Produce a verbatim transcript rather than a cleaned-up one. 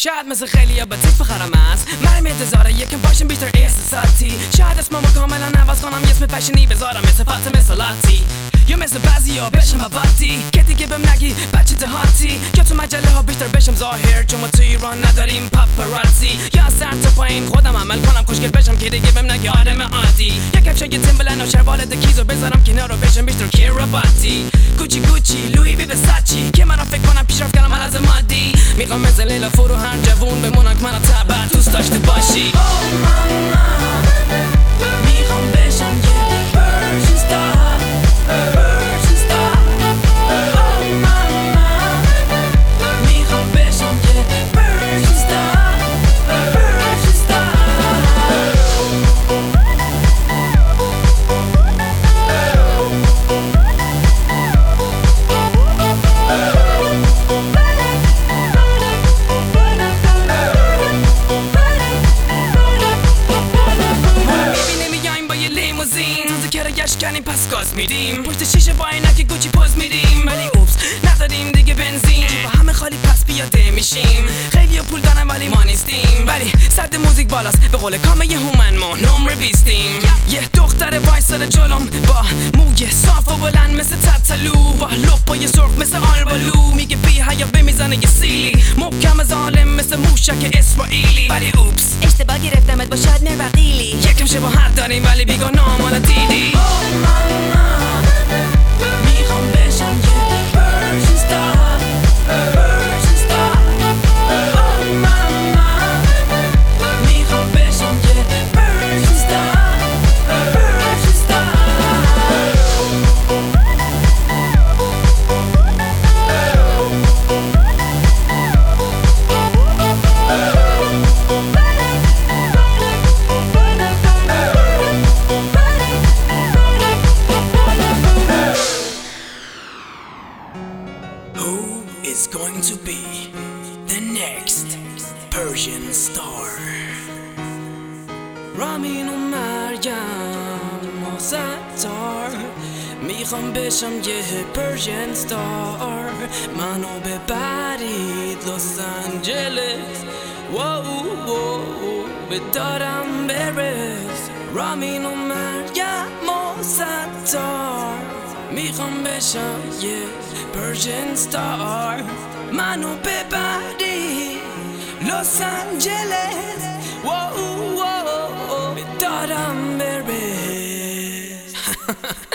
شاید مثل خیلی یا بطیف بخرم است مرم انتظاره یکم باشم بیشتر احساساتی شاید اسممو کاملا عوض کنم یه اسم فشنی بذارم مثل فاطمه سلاتی یا مثل بعضی ها بشم هواتی که دیگه بهم نگی بچه دهاتی یا تو مجله ها بیشتر بشم ظاهر چون ما تو ایران نداریم پاپاراتزی یا سر تا پایین خودم عمل کنم خوشگل بشم که دیگه بهم نگی آدم عادی یا کفش یه تیمبلن و شلوار دکیزو بذارم کنار رو بشم بیشتر کیراباتی کوچی کوچی لوی بی بساچی که من فکر کنم پیشرفت کردم از مادی میخوام مثل لیلا فرو هر جوون بمونم که منو تبر دوست داشته باشی میخوام بشم یه پرشن ستار پرشن ستار میخوام بشم یه پرشن ستار پرشن ستار کنیم پس گاز میدیم پشت شیشه با عینک گوچی پوز میدیم ولی اوپس نداریم دیگه بنزین با همه خالی پس پیاده میشیم خیلی پول دارم ولی ما نیستیم ولی صد موزیک بالاست به قول کامه یه هومن ما نمره بیستیم یه دختر وایساده جلوم با موی صاف و بلند مثل تتلو با لپای سرخ مثل آلبالو میگه بی حیا بمیزنه یه سیلی محکم ظالم مثل موشک اسرائیلی ولی اوپس اشتباه گرفتمت با شادمر و قیلی یکم شباهت داریم ولی بیگانه مالا دیدی میخوام بشم یه پرشن ستار پرشن ستار میخوام بشم یه پرشن ستار پرشن ستار is going to be the next Persian star رامین و مریم و ستار میخوام بشم یه پرژن ستار منو ببرید لس آنجلس واو واو بدارم برس رامین و مریم و ستار میخوام بشم یه پرژن ستار منو ببری لس آنجلس واو واو بدارم برس